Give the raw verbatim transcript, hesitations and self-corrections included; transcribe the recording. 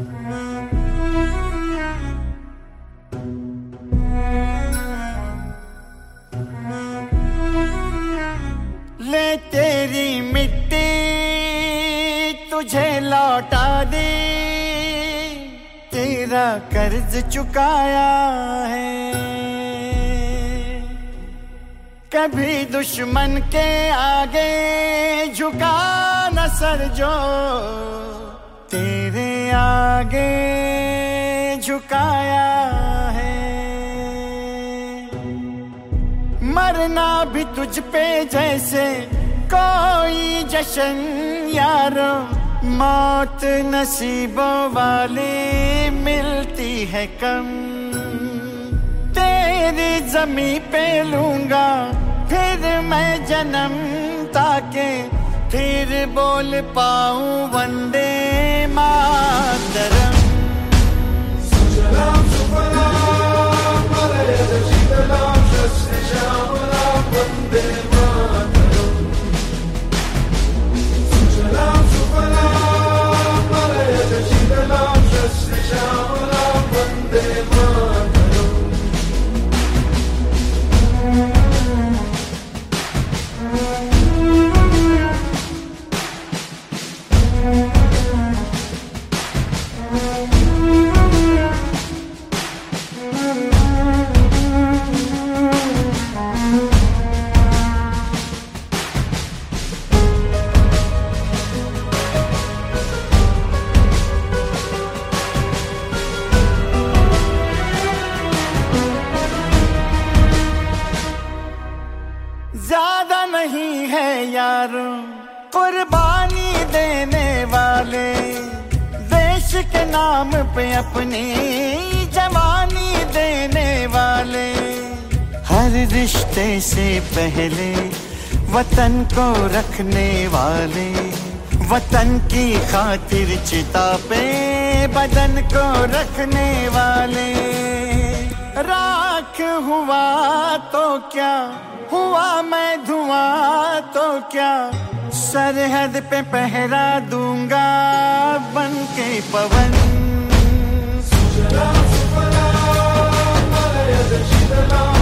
ले तेरी मिट्टी तुझे लौटा दे, तेरा कर्ज चुकाया है। कभी दुश्मन के आगे झुका न सर जो, तेरे आगे झुकाया है। मरना भी तुझ पे जैसे कोई जश्न यारो, मौत नसीबों वाली मिलती है कम। तेरी जमी पे लूंगा फिर मैं जन्म, ताके फिर बोल पाऊं वंदे मातरम। सुजलाम सुफलाम मलयज शीतलाम शस्त्र श्यामलाम वंदे मातरम। सुजलाम सुफलाम मलयज शीतलाम शस्त्र श्यामलाम वंदे मातरम। ज्यादा नहीं है यारों कुर्बानी देने वाले, देश के नाम पे अपनी जवानी देने वाले। हर रिश्ते से पहले वतन को रखने वाले, वतन की खातिर चिता पे बदन को रखने वाले। राख हुआ तो क्या हुआ, मैं धुआं तो क्या, सरहद पे पहरा दूंगा बन के पवन। सुजलाम सुफलाम मलयज शीतलाम